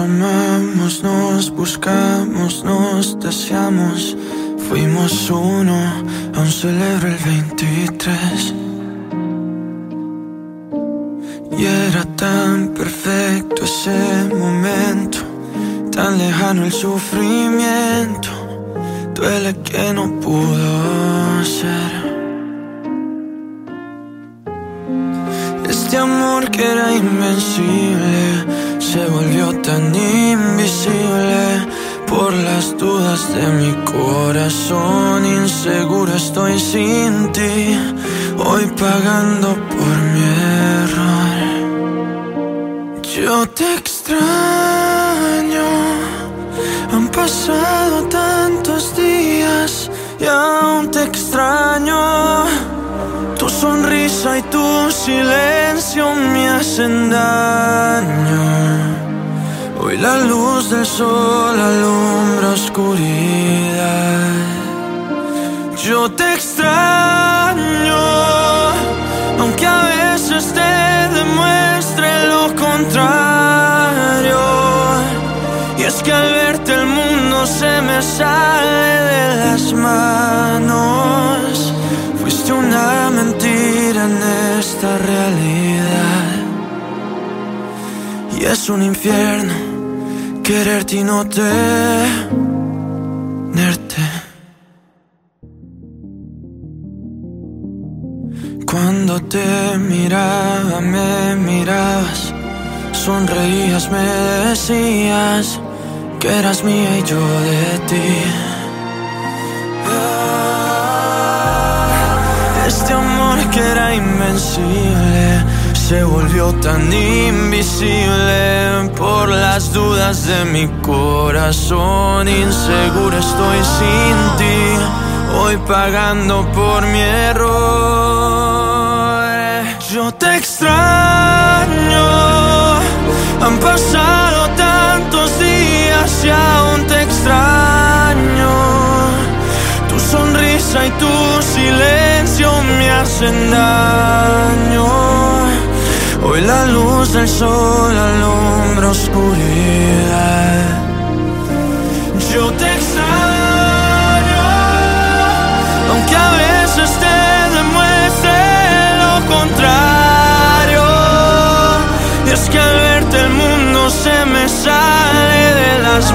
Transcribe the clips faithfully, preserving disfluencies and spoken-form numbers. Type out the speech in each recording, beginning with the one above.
amamos, nos buscamos, nos deseamos. Fuimos uno, aún celebro el veintitrés. Y era tan perfecto ese momento, tan lejano el sufrimiento. Duele que no pudo ser. Este amor que era invencible se volvió tan invisible por las dudas de mi corazón. Inseguro estoy sin ti, hoy pagando por mi error. Yo te extraño, han pasado tantos días y aún te extraño. Tu sonrisa y tu silencio me hacen daño. Hoy la luz del sol alumbra oscuridad. Yo te extraño, aunque a veces te demuestre lo contrario. Y es que al verte el mundo se me sale de las manos. Fuiste una mentira en esta realidad. Y es un infierno quererte y no tenerte. Cuando te miraba, me mirabas, sonreías, me decías que eras mía y yo de ti. Este amor que era invencible se volvió tan invisible por las dudas de mi corazón. Inseguro estoy sin ti, hoy pagando por mi error. Yo te extraño, han pasado tantos días y aún te extraño. Tu sonrisa y tu silencio me hacen daño. Hoy la luz del sol alumbra oscuridad. Yo te extraño, aunque a veces te demuestre lo contrario. Y es que al verte el mundo se me sale de las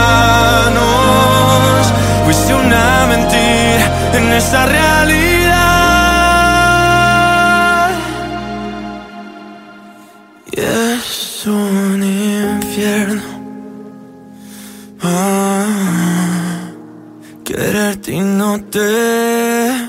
manos. Fuiste una mentira en esta realidad. Y es un infierno ah, quererte y no te